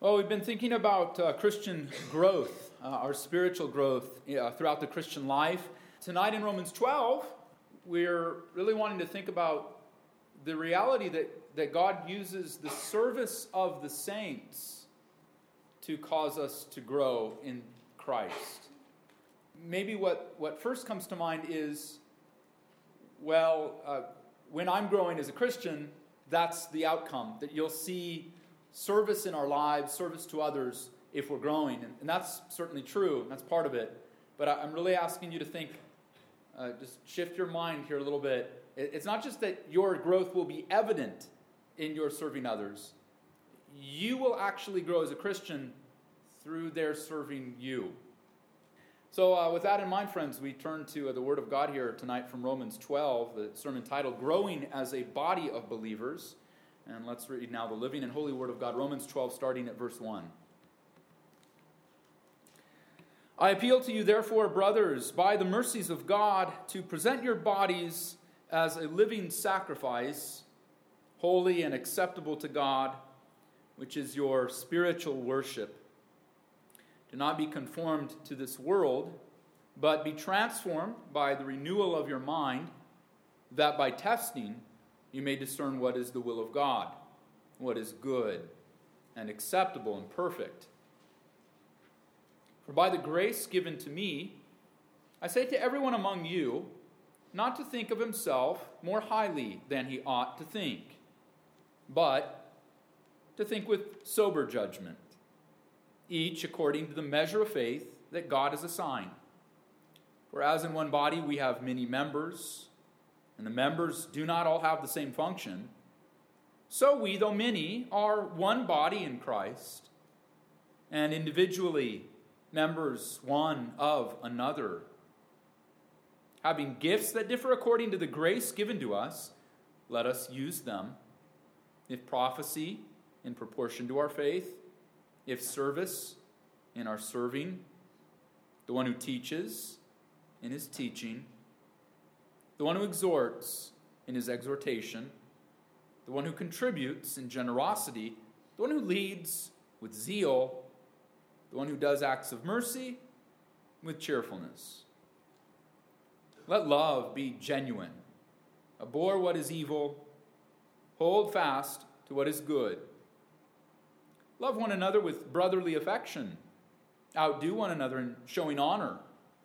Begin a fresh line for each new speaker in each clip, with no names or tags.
Well, we've been thinking about Christian growth, our spiritual growth throughout the Christian life. Tonight in Romans 12, we're really wanting to think about the reality that God uses the service of the saints to cause us to grow in Christ. Maybe what first comes to mind is, when I'm growing as a Christian, that's the outcome, that you'll see service in our lives, service to others if we're growing. And that's certainly true, and that's part of it. But I'm really asking you to think, just shift your mind here a little bit. It's not just that your growth will be evident in your serving others. You will actually grow as a Christian through their serving you. So with that in mind, friends, we turn to the Word of God here tonight from Romans 12, the sermon titled, Growing as a Body of Believers. And let's read now the living and holy Word of God, Romans 12, starting at verse 1. I appeal to you, therefore, brothers, by the mercies of God, to present your bodies as a living sacrifice, holy and acceptable to God, which is your spiritual worship. Do not be conformed to this world, but be transformed by the renewal of your mind, that by testing you may discern what is the will of God, what is good and acceptable and perfect. For by the grace given to me, I say to everyone among you, not to think of himself more highly than he ought to think, but to think with sober judgment, each according to the measure of faith that God has assigned. For as in one body we have many members, and the members do not all have the same function, so we, though many, are one body in Christ, and individually members one of another. Having gifts that differ according to the grace given to us, let us use them. If prophecy, in proportion to our faith; if service, in our serving; the one who teaches, in his teaching; the one who exhorts, in his exhortation; the one who contributes in generosity; the one who leads with zeal; the one who does acts of mercy with cheerfulness. Let love be genuine. Abhor what is evil. Hold fast to what is good. Love one another with brotherly affection. Outdo one another in showing honor.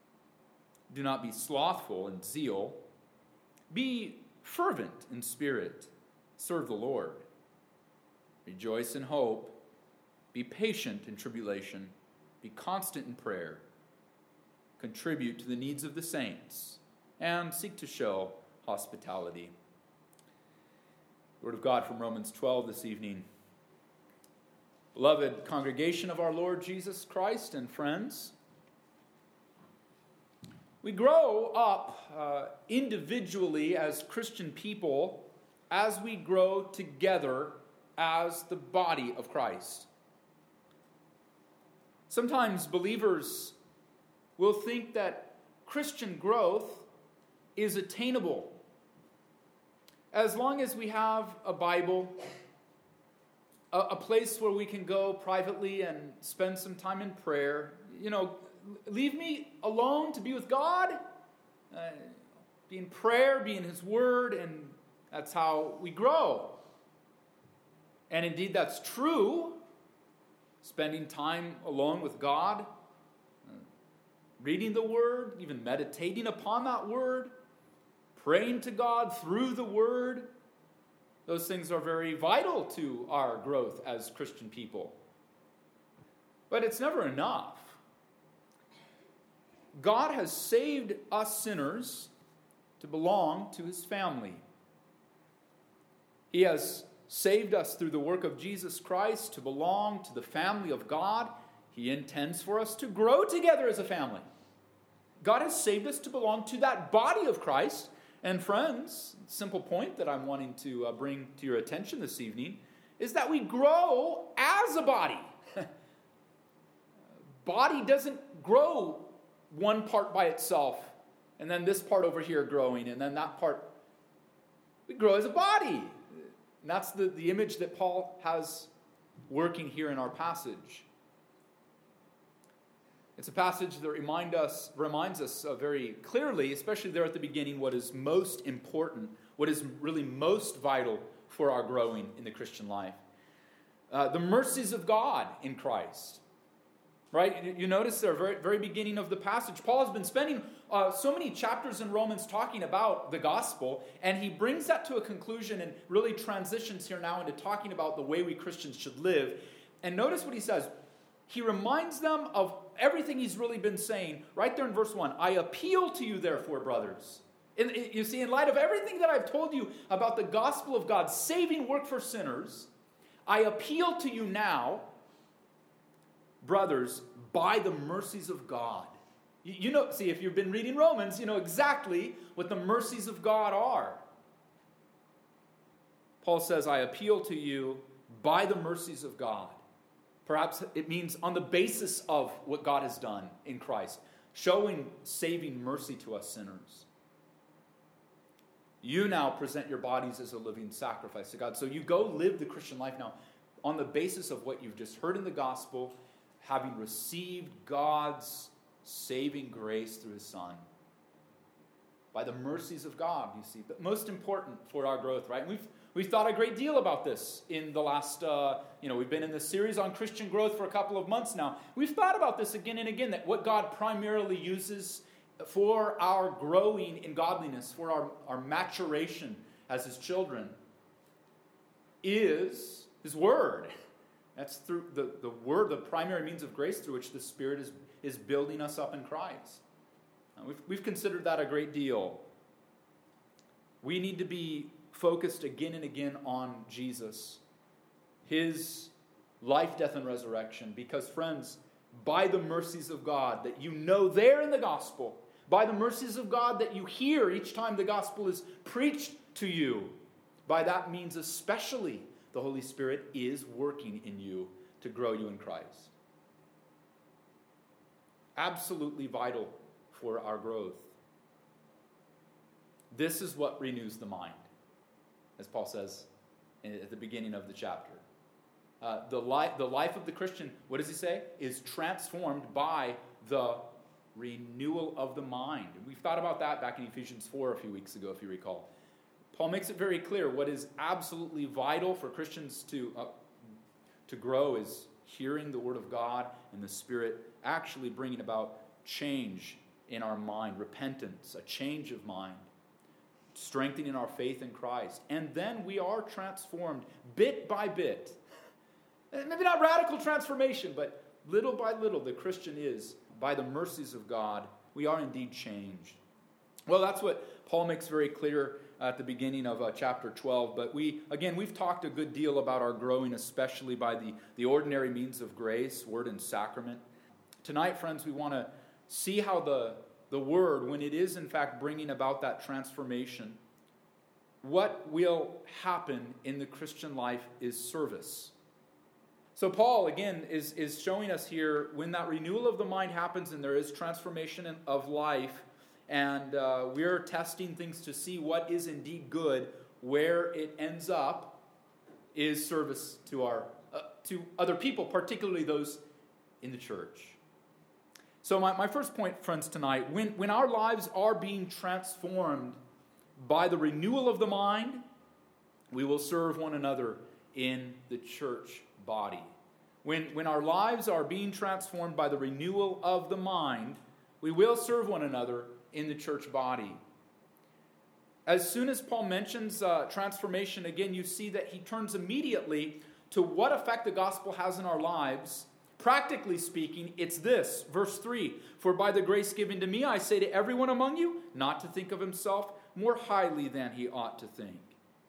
Do not be slothful in zeal. Be fervent in spirit. Serve the Lord. Rejoice in hope. Be patient in tribulation. Be constant in prayer. Contribute to the needs of the saints, and seek to show hospitality. Word of God from Romans 12 this evening. Beloved congregation of our Lord Jesus Christ and friends, we grow up individually as Christian people as we grow together as the body of Christ. Sometimes believers will think that Christian growth is attainable as long as we have a Bible, a place where we can go privately and spend some time in prayer. Leave me alone to be with God, be in prayer, be in His Word, and that's how we grow. And indeed, that's true. Spending time alone with God, reading the Word, even meditating upon that Word, praying to God through the Word, those things are very vital to our growth as Christian people. But it's never enough. God has saved us sinners to belong to His family. He has saved us through the work of Jesus Christ to belong to the family of God. He intends for us to grow together as a family. God has saved us to belong to that body of Christ. And friends, simple point that I'm wanting to bring to your attention this evening is that we grow as a body. Body doesn't grow one part by itself, and then this part over here growing, and then that part. We grow as a body. And that's the image that Paul has working here in our passage. It's a passage that reminds us very clearly, especially there at the beginning, what is most important, what is really most vital for our growing in the Christian life. The mercies of God in Christ. Right? You notice there, very, very beginning of the passage, Paul has been spending so many chapters in Romans talking about the gospel, and he brings that to a conclusion and really transitions here now into talking about the way we Christians should live. And notice what he says. He reminds them of everything he's really been saying right there in verse 1. I appeal to you, therefore, brothers. You see, in light of everything that I've told you about the gospel of God's saving work for sinners, I appeal to you now, brothers, by the mercies of God. You know, see, if you've been reading Romans, you know exactly what the mercies of God are. Paul says, I appeal to you by the mercies of God. Perhaps it means on the basis of what God has done in Christ, showing saving mercy to us sinners. You now present your bodies as a living sacrifice to God. So you go live the Christian life now on the basis of what you've just heard in the gospel, having received God's saving grace through his Son. By the mercies of God, you see. But most important for our growth, right? We've thought a great deal about this in the last, we've been in this series on Christian growth for a couple of months now. We've thought about this again and again, that what God primarily uses for our growing in godliness, for our maturation as his children, is his word. That's through the word, the primary means of grace through which the Spirit is building us up in Christ. We've considered that a great deal. We need to be focused again and again on Jesus, his life, death, and resurrection. Because, friends, by the mercies of God that you know there in the gospel, by the mercies of God that you hear each time the gospel is preached to you, by that means especially the Holy Spirit is working in you to grow you in Christ. Absolutely vital for our growth. This is what renews the mind, as Paul says at the beginning of the chapter. The life of the Christian, what does he say? Is transformed by the renewal of the mind. And we've thought about that back in Ephesians 4 a few weeks ago, if you recall. Paul makes it very clear what is absolutely vital for Christians to grow is hearing the Word of God and the Spirit actually bringing about change in our mind, repentance, a change of mind, strengthening our faith in Christ. And then we are transformed bit by bit. Maybe not radical transformation, but little by little the Christian is, by the mercies of God, we are indeed changed. Well, that's what Paul makes very clear at the beginning of chapter 12. But we've talked a good deal about our growing, especially by the ordinary means of grace, word and sacrament. Tonight, friends, we want to see how the word, when it is in fact bringing about that transformation, what will happen in the Christian life is service. So Paul, again, is showing us here when that renewal of the mind happens and there is transformation of life, and we're testing things to see what is indeed good, where it ends up is service to to other people, particularly those in the church. So my first point, friends, tonight, when our lives are being transformed by the renewal of the mind, we will serve one another in the church body. When our lives are being transformed by the renewal of the mind, we will serve one another in the church body. As soon as Paul mentions transformation, again, you see that he turns immediately to what effect the gospel has in our lives. Practically speaking, it's this, verse 3, for by the grace given to me, I say to everyone among you, not to think of himself more highly than he ought to think,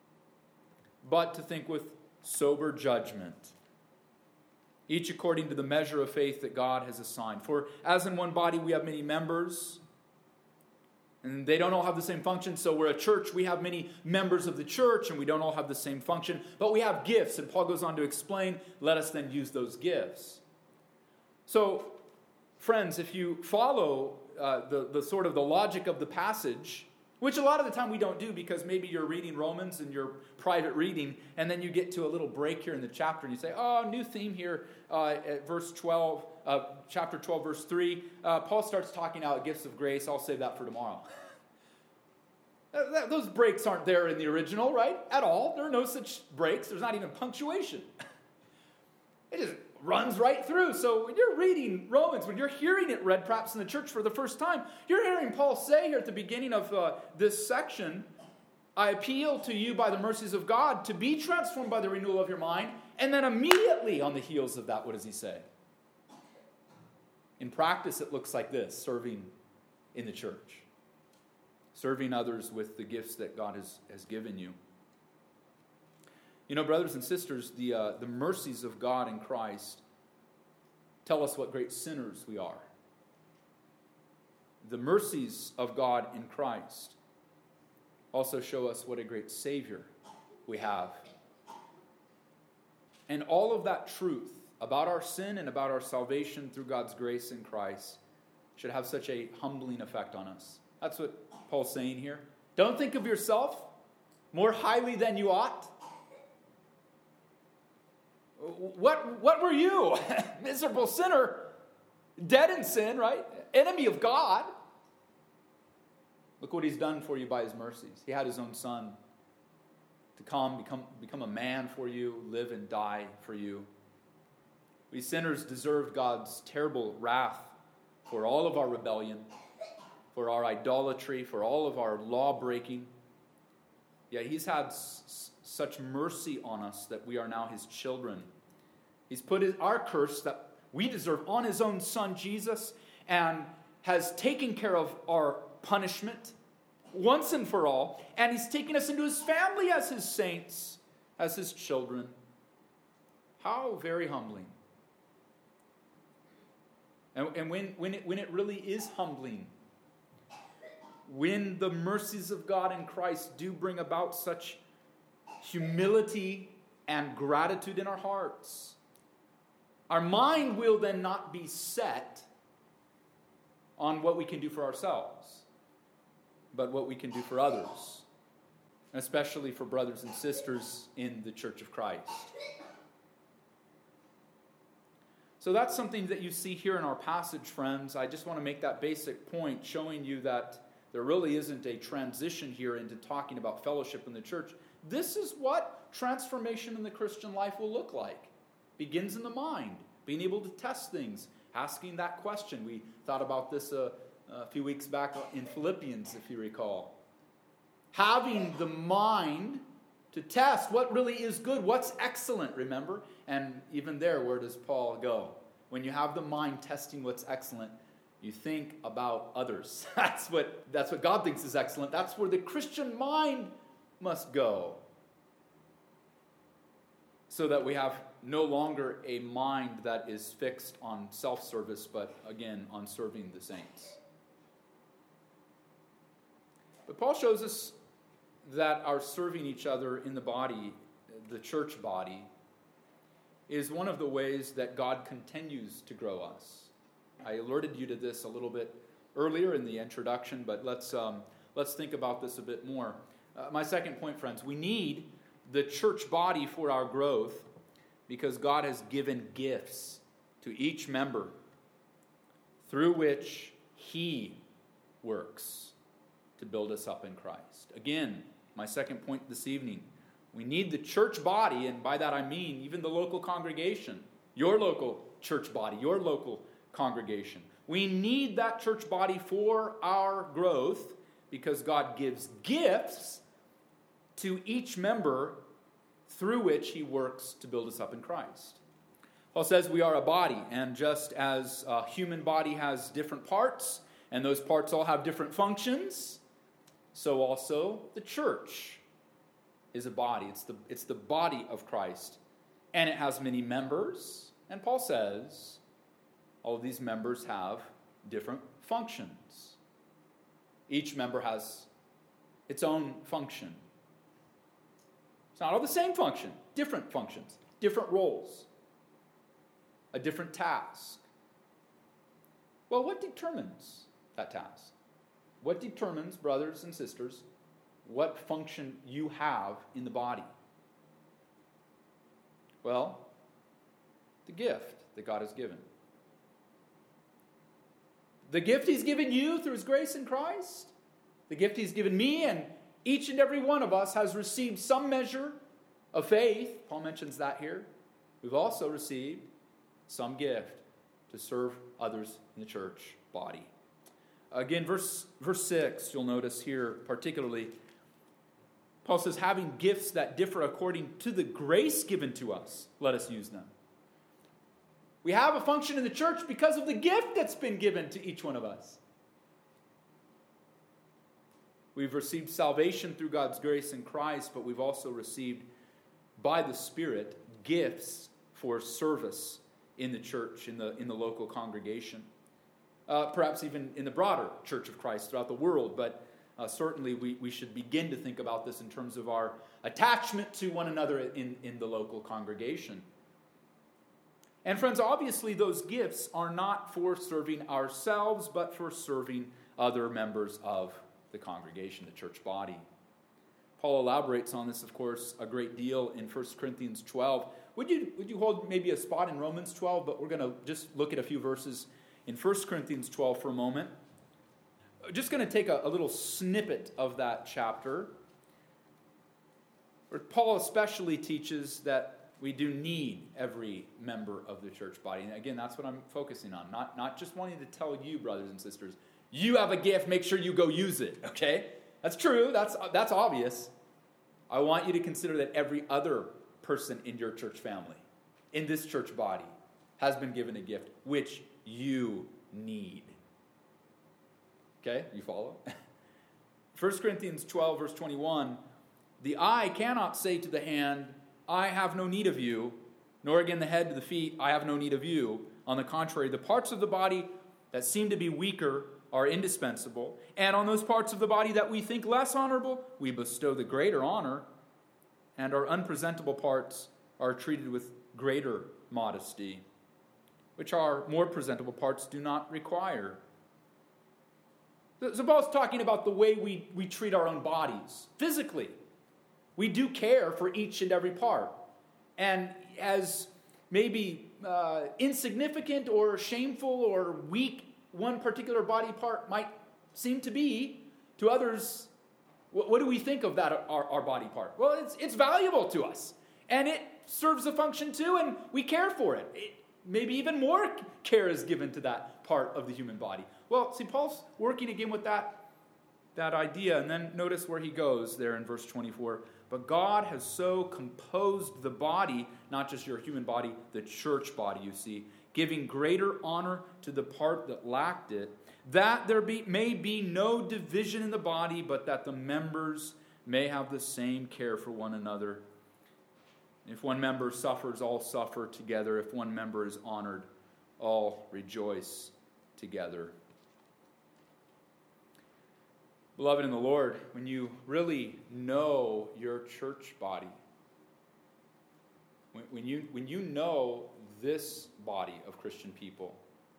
but to think with sober judgment, each according to the measure of faith that God has assigned. For as in one body we have many members, and they don't all have the same function. So we're a church, we have many members of the church, and we don't all have the same function, but we have gifts. And Paul goes on to explain, let us then use those gifts. So, friends, if you follow the sort of the logic of the passage, Which a lot of the time we don't do because maybe you're reading Romans in your private reading, and then you get to a little break here in the chapter, and you say, oh, new theme here at verse 12, chapter 12, verse 3. Paul starts talking about gifts of grace. I'll save that for tomorrow. Those breaks aren't there in the original, right? At all. There are no such breaks. There's not even punctuation. It just runs right through. So when you're reading Romans, when you're hearing it read perhaps in the church for the first time, you're hearing Paul say here at the beginning of this section, I appeal to you by the mercies of God to be transformed by the renewal of your mind. And then immediately on the heels of that, what does he say? In practice, it looks like this: serving in the church. Serving others with the gifts that God has given you. You know, brothers and sisters, the mercies of God in Christ tell us what great sinners we are. The mercies of God in Christ also show us what a great Savior we have. And all of that truth about our sin and about our salvation through God's grace in Christ should have such a humbling effect on us. That's what Paul's saying here. Don't think of yourself more highly than you ought. What were you? Miserable sinner, dead in sin, right? Enemy of God. Look what he's done for you by his mercies. He had his own son to come, become a man for you, live and die for you. We sinners deserved God's terrible wrath for all of our rebellion, for our idolatry, for all of our law-breaking. Yet he's had such mercy on us that we are now his children. He's put our curse that we deserve on his own son, Jesus, and has taken care of our punishment once and for all. And he's taken us into his family as his saints, as his children. How very humbling. And when it really is humbling, when the mercies of God in Christ do bring about such humility and gratitude in our hearts, our mind will then not be set on what we can do for ourselves, but what we can do for others, especially for brothers and sisters in the Church of Christ. So that's something that you see here in our passage, friends. I just want to make that basic point, showing you that there really isn't a transition here into talking about fellowship in the church. This is what transformation in the Christian life will look like. Begins in the mind, being able to test things, asking that question. We thought about this a few weeks back in Philippians, if you recall. Having the mind to test what really is good, what's excellent, remember? And even there, where does Paul go? When you have the mind testing what's excellent, you think about others. That's what God thinks is excellent. That's where the Christian mind must go. So that we have no longer a mind that is fixed on self-service, but again, on serving the saints. But Paul shows us that our serving each other in the body, the church body, is one of the ways that God continues to grow us. I alerted you to this a little bit earlier in the introduction, but let's think about this a bit more. My second point, friends, we need the church body for our growth because God has given gifts to each member through which he works to build us up in Christ. Again, my second point this evening, we need the church body, and by that I mean even the local congregation, your local church body, your local congregation. We need that church body for our growth because God gives gifts to each member through which he works to build us up in Christ. Paul says we are a body, and just as a human body has different parts, and those parts all have different functions, so also the church is a body. It's the body of Christ, and it has many members, and Paul says all of these members have different functions. Each member has its own function. It's not all the same function, different functions, different roles, a different task. Well, what determines that task? What determines, brothers and sisters, what function you have in the body? Well, the gift that God has given. The gift He's given you through His grace in Christ. The gift He's given me, and each and every one of us has received some measure of faith. Paul mentions that here. We've also received some gift to serve others in the church body. Again, verse 6, you'll notice here particularly, Paul says, having gifts that differ according to the grace given to us, let us use them. We have a function in the church because of the gift that's been given to each one of us. We've received salvation through God's grace in Christ, but we've also received, by the Spirit, gifts for service in the church, in the local congregation. Perhaps even in the broader Church of Christ throughout the world, but certainly we should begin to think about this in terms of our attachment to one another in the local congregation. And friends, obviously those gifts are not for serving ourselves, but for serving other members of the congregation, the church body. Paul elaborates on this, of course, a great deal in 1 Corinthians 12. Would you hold maybe a spot in Romans 12, but we're going to just look at a few verses in 1 Corinthians 12 for a moment. Just going to take a little snippet of that chapter, where Paul especially teaches that we do need every member of the church body. And again, that's what I'm focusing on. Not just wanting to tell you, brothers and sisters, you have a gift, make sure you go use it, okay? That's true, that's obvious. I want you to consider that every other person in your church family, in this church body, has been given a gift, which you need. Okay, you follow? 1 Corinthians 12, verse 21, the eye cannot say to the hand, I have no need of you, nor again the head to the feet, I have no need of you. On the contrary, the parts of the body that seem to be weaker are indispensable, and on those parts of the body that we think less honorable, we bestow the greater honor, and our unpresentable parts are treated with greater modesty, which our more presentable parts do not require. So Paul's talking about the way we treat our own bodies, physically. We do care for each and every part. And as maybe insignificant or shameful or weak one particular body part might seem to be, to others, what do we think of that, our body part? Well, it's valuable to us. And it serves a function too, and we care for it. Maybe even more care is given to that part of the human body. Well, see, Paul's working again with that idea, and then notice where he goes there in verse 24. But God has so composed the body, not just your human body, the church body, you see, giving greater honor to the part that lacked it, that there may be no division in the body, but that the members may have the same care for one another. If one member suffers, all suffer together. If one member is honored, all rejoice together. Beloved in the Lord, when you really know your church body, when you know this body of Christian people,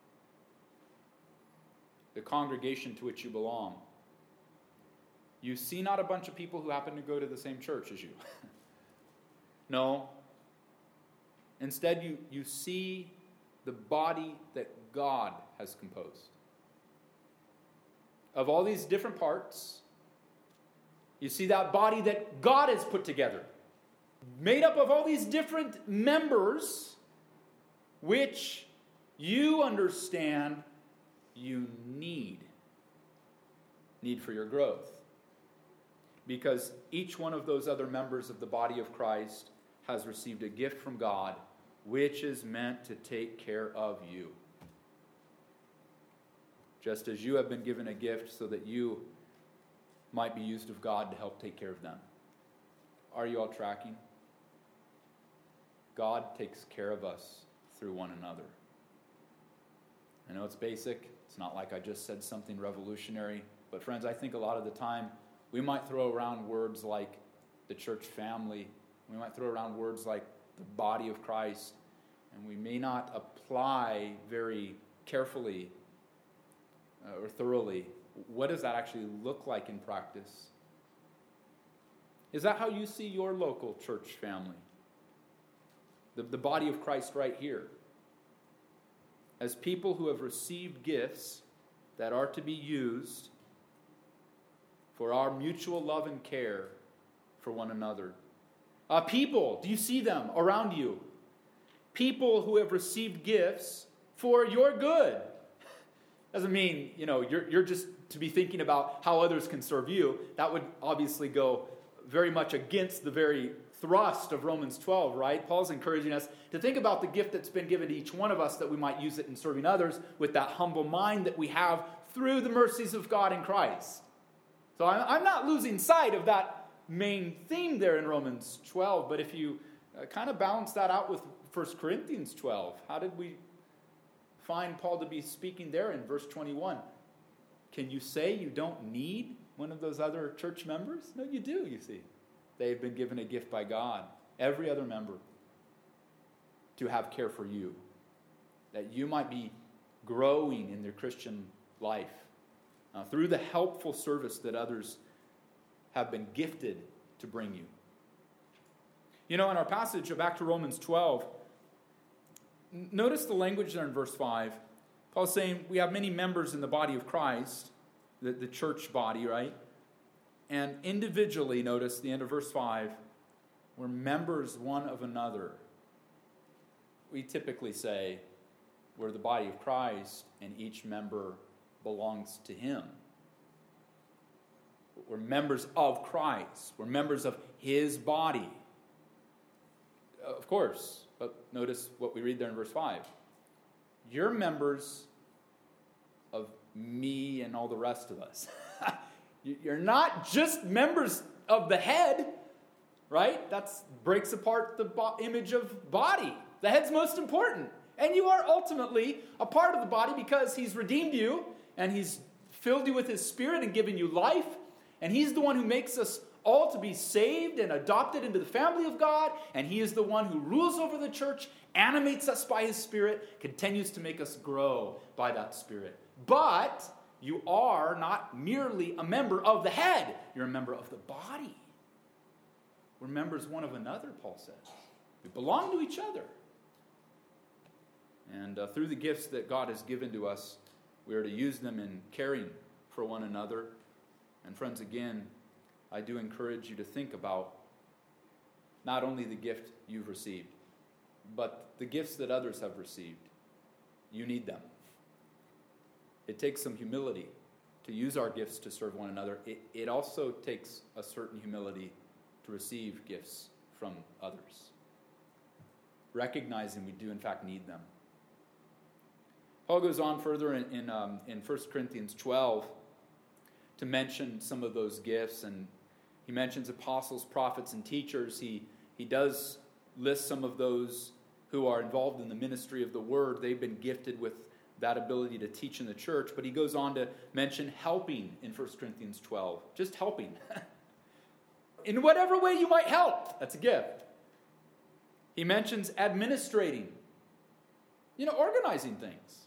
the congregation to which you belong, you see not a bunch of people who happen to go to the same church as you. No. Instead, you see the body that God has composed. Of all these different parts, you see that body that God has put together, made up of all these different members, which you understand you need for your growth. Because each one of those other members of the body of Christ has received a gift from God, which is meant to take care of you. Just as you have been given a gift so that you might be used of God to help take care of them. Are you all tracking? God takes care of us through one another. I know it's basic. It's not like I just said something revolutionary. But friends, I think a lot of the time we might throw around words like the church family. We might throw around words like the body of Christ. And we may not apply very carefully or thoroughly what does that actually look like in practice? Is that how you see your local church family? The body of Christ right here? As people who have received gifts that are to be used for our mutual love and care for one another. People, do you see them around you? People who have received gifts for your good. Doesn't mean, you're just to be thinking about how others can serve you. That would obviously go very much against the very thrust of Romans 12, right? Paul's encouraging us to think about the gift that's been given to each one of us, that we might use it in serving others with that humble mind that we have through the mercies of God in Christ. So I'm not losing sight of that main theme there in Romans 12, but if you kind of balance that out with 1 Corinthians 12, how did we find Paul to be speaking there in verse 21? Can you say you don't need one of those other church members? No, you do, you see. They've been given a gift by God, every other member, to have care for you, that you might be growing in their Christian life through the helpful service that others have been gifted to bring you. In our passage, back to Romans 12, notice the language there in verse 5. Paul's saying we have many members in the body of Christ, the church body, right? And individually, notice the end of verse 5, we're members one of another. We typically say we're the body of Christ and each member belongs to him. We're members of Christ. We're members of his body. Of course, but notice what we read there in verse 5. You're members of me and all the rest of us. You're not just members of the head, right? That breaks apart the image of body. The head's most important. And you are ultimately a part of the body because he's redeemed you and he's filled you with his Spirit and given you life. And he's the one who makes us all to be saved and adopted into the family of God. And he is the one who rules over the church, animates us by his Spirit, continues to make us grow by that Spirit. But you are not merely a member of the head. You're a member of the body. We're members one of another, Paul says. We belong to each other. And through the gifts that God has given to us, we are to use them in caring for one another. And friends, again, I do encourage you to think about not only the gift you've received, but the gifts that others have received. You need them. It takes some humility to use our gifts to serve one another. It also takes a certain humility to receive gifts from others, recognizing we do in fact need them. Paul goes on further in 1 Corinthians 12 to mention some of those gifts, and he mentions apostles, prophets, and teachers. He does list some of those who are involved in the ministry of the word. They've been gifted with that ability to teach in the church, but he goes on to mention helping in 1 Corinthians 12. Just helping. In whatever way you might help, that's a gift. He mentions administrating, organizing things,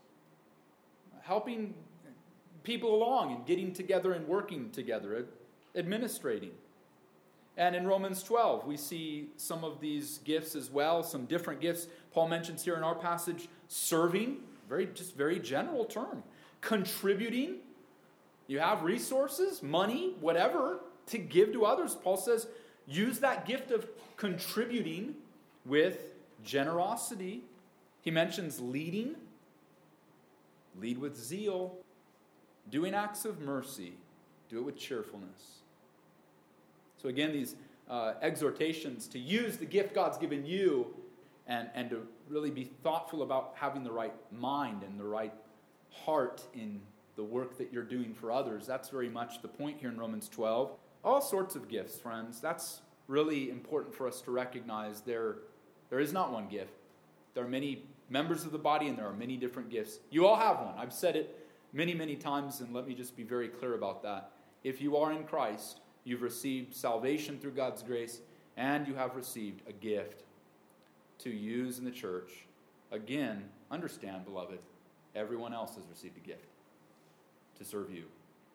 helping people along and getting together and working together, administrating. And in Romans 12, we see some of these gifts as well, some different gifts. Paul mentions here in our passage, serving, very general term. Contributing. You have resources, money, whatever, to give to others. Paul says, use that gift of contributing with generosity. He mentions leading. Lead with zeal. Doing acts of mercy. Do it with cheerfulness. So again, these exhortations to use the gift God's given you and to really be thoughtful about having the right mind and the right heart in the work that you're doing for others. That's very much the point here in Romans 12. All sorts of gifts, friends. That's really important for us to recognize. There is not one gift. There are many members of the body and there are many different gifts. You all have one. I've said it many, many times, and let me just be very clear about that. If you are in Christ, you've received salvation through God's grace, and you have received a gift to use in the church. Again, understand, beloved, everyone else has received a gift. to serve you.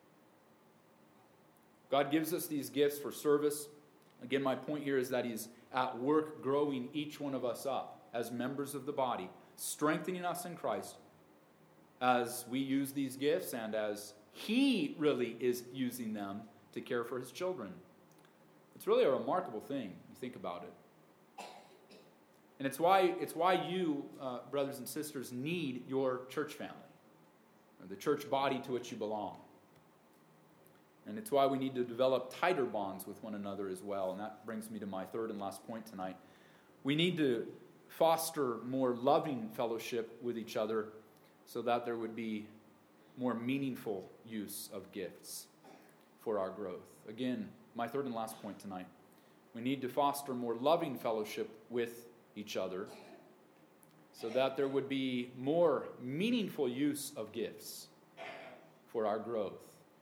God gives us these gifts for service. Again, my point here is that he's at work growing each one of us up as members of the body, strengthening us in Christ as we use these gifts and as he really is using them to care for his children. It's really a remarkable thing, you think about it. And it's why you, brothers and sisters, need your church family, or the church body to which you belong. And it's why we need to develop tighter bonds with one another as well. And that brings me to my third and last point tonight. We need to foster more loving fellowship with each other so that there would be more meaningful use of gifts for our growth. Again, my third and last point tonight. We need to foster more loving fellowship with each other so that there would be more meaningful use of gifts for our growth.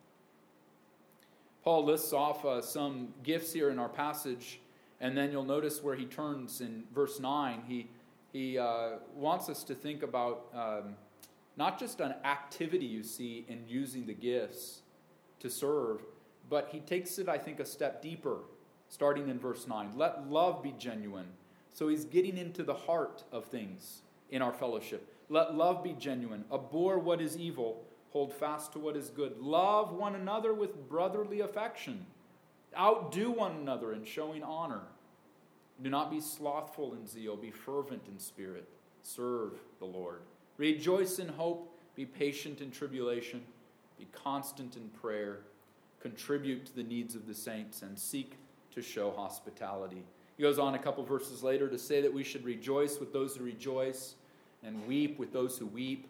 Paul lists off some gifts here in our passage, and then you'll notice where he turns in verse 9. He wants us to think about not just an activity you see in using the gifts to serve, but he takes it, I think, a step deeper, starting in verse 9. Let love be genuine. So he's getting into the heart of things in our fellowship. Let love be genuine. Abhor what is evil. Hold fast to what is good. Love one another with brotherly affection. Outdo one another in showing honor. Do not be slothful in zeal. Be fervent in spirit. Serve the Lord. Rejoice in hope. Be patient in tribulation. Be constant in prayer. Contribute to the needs of the saints and seek to show hospitality. He goes on a couple verses later to say that we should rejoice with those who rejoice and weep with those who weep.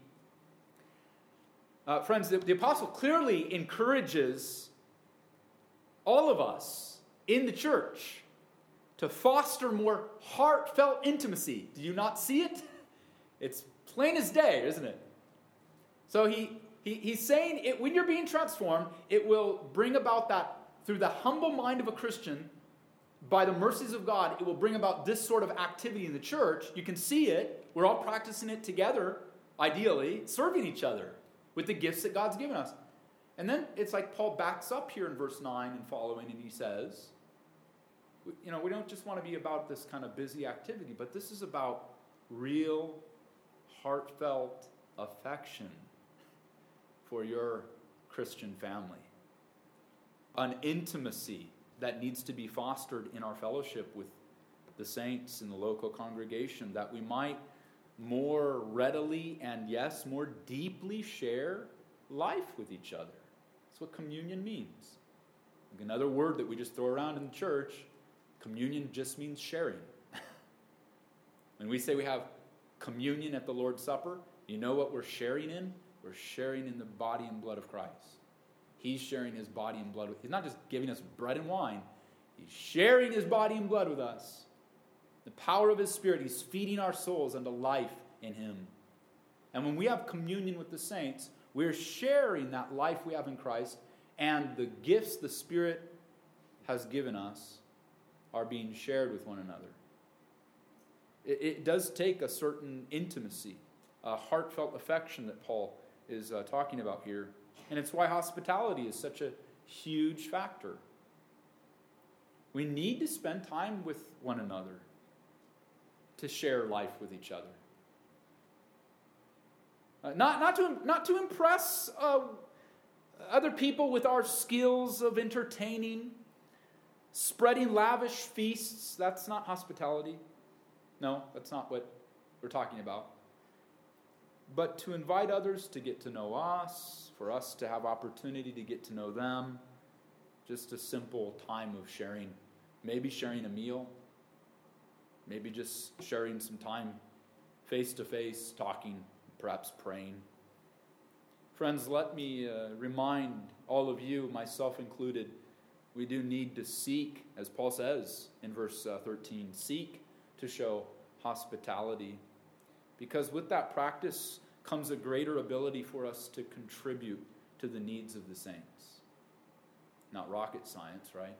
Friends, the apostle clearly encourages all of us in the church to foster more heartfelt intimacy. Do you not see it? It's plain as day, isn't it? So he's saying when you're being transformed, it will bring about that through the humble mind of a Christian. By the mercies of God, it will bring about this sort of activity in the church. You can see it. We're all practicing it together, ideally, serving each other with the gifts that God's given us. And then it's like Paul backs up here in verse 9 and following, and he says, we don't just want to be about this kind of busy activity, but this is about real, heartfelt affection for your Christian family. An intimacy that needs to be fostered in our fellowship with the saints in the local congregation, that we might more readily and, yes, more deeply share life with each other. That's what communion means. Like another word that we just throw around in the church, communion just means sharing. When we say we have communion at the Lord's Supper, you know what we're sharing in? We're sharing in the body and blood of Christ. He's sharing his body and blood. He's not just giving us bread and wine. He's sharing his body and blood with us. The power of his Spirit, he's feeding our souls unto life in him. And when we have communion with the saints, we're sharing that life we have in Christ, and the gifts the Spirit has given us are being shared with one another. It does take a certain intimacy, a heartfelt affection that Paul is talking about here. And it's why hospitality is such a huge factor. We need to spend time with one another to share life with each other. Not to impress other people with our skills of entertaining, spreading lavish feasts. That's not hospitality. No, that's not what we're talking about. But to invite others to get to know us, for us to have opportunity to get to know them, just a simple time of sharing. Maybe sharing a meal, maybe just sharing some time face-to-face, talking, perhaps praying. Friends, let me remind all of you, myself included, we do need to seek, as Paul says in verse 13, seek to show hospitality. Because with that practice comes a greater ability for us to contribute to the needs of the saints. Not rocket science, right?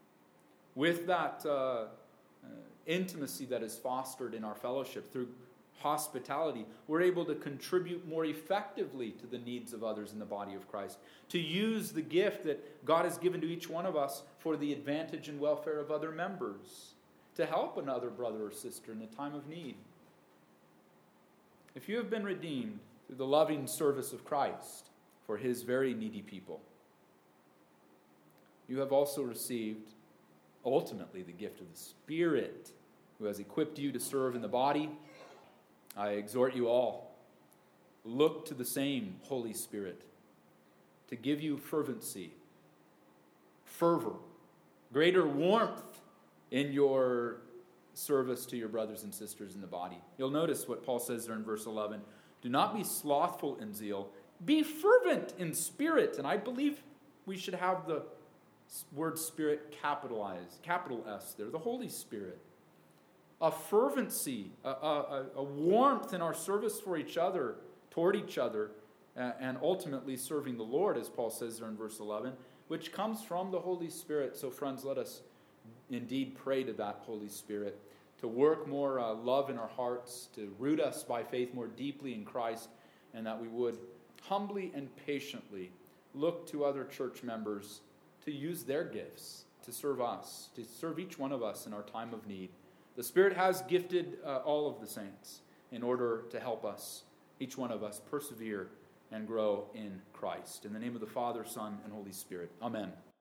With that intimacy that is fostered in our fellowship through hospitality, we're able to contribute more effectively to the needs of others in the body of Christ, to use the gift that God has given to each one of us for the advantage and welfare of other members, to help another brother or sister in a time of need. If you have been redeemed through the loving service of Christ for his very needy people, you have also received ultimately the gift of the Spirit, who has equipped you to serve in the body. I exhort you all, look to the same Holy Spirit to give you fervency, fervor, greater warmth in your service to your brothers and sisters in the body. You'll notice what Paul says there in verse 11. Do not be slothful in zeal. Be fervent in spirit. And I believe we should have the word Spirit capitalized, capital S there, the Holy Spirit. A fervency, a warmth in our service for each other, toward each other, and ultimately serving the Lord, as Paul says there in verse 11, which comes from the Holy Spirit. So friends, let us indeed pray to that Holy Spirit to work more love in our hearts, to root us by faith more deeply in Christ, and that we would humbly and patiently look to other church members to use their gifts to serve us, to serve each one of us in our time of need. The Spirit has gifted all of the saints in order to help us, each one of us, persevere and grow in Christ. In the name of the Father, Son, and Holy Spirit. Amen.